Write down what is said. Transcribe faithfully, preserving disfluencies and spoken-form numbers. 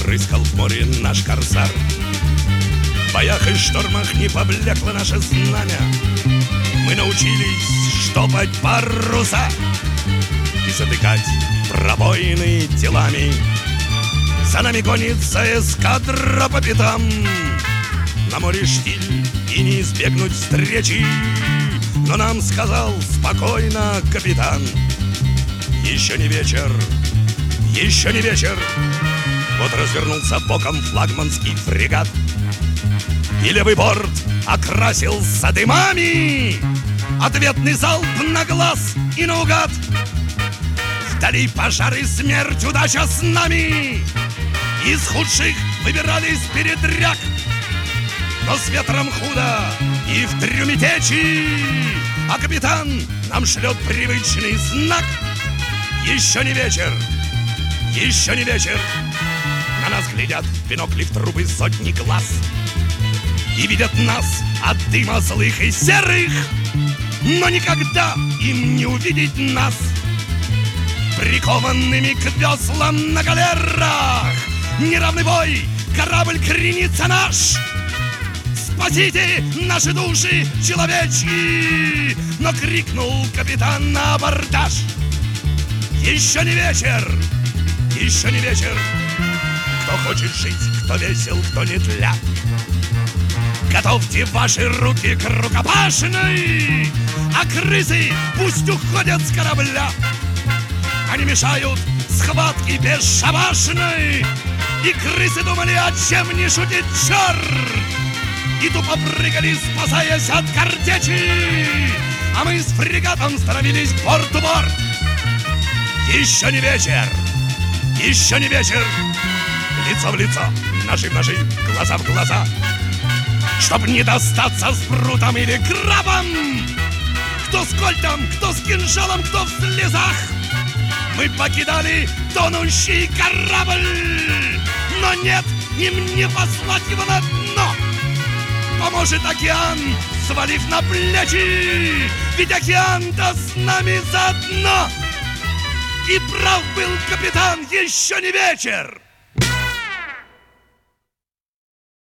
рыскал в море наш корсар. В боях и штормах не поблекло наше знамя. Мы научились штопать паруса и затыкать пробоины телами. За нами гонится эскадра по пятам. На море штиль и не избегнуть встречи. Но нам сказал спокойно капитан: еще не вечер, еще не вечер. Вот развернулся боком флагманский фрегат, и левый борт окрасился дымами. Ответный залп на глаз и наугад. Вдали пожар и смерть, удача с нами. Из худших выбирались передряг, но с ветром худо и в трюме течи. А капитан нам шлет привычный знак: еще не вечер, еще не вечер. На нас глядят в бинокли в трубы сотни глаз и видят нас от дыма злых и серых, но никогда им не увидеть нас прикованными к веслам на галерах. Неравный бой, корабль кренится наш. Спасите наши души человечьи! Но крикнул капитан на абордаж: еще не вечер, еще не вечер. Кто хочет жить, кто весел, кто не тля, готовьте ваши руки к рукопашной. А крысы пусть уходят с корабля. Они мешают схватке бесшабашной. И крысы думали, о чем не шутит черт, и тупо прыгали, спасаясь от картечи. А мы с фрегатом становились борт-у-борт. Еще не вечер, еще не вечер. Лицо в лицо, ножи в ножи, глаза в глаза, чтоб не достаться с прутом или крабом. Кто с кольтом, кто с кинжалом, кто в слезах. Мы покидали тонущий корабль, но нет, им не послать его на дно. Поможет океан, свалив на плечи, ведь океан-то с нами заодно. И прав был капитан, еще не вечер.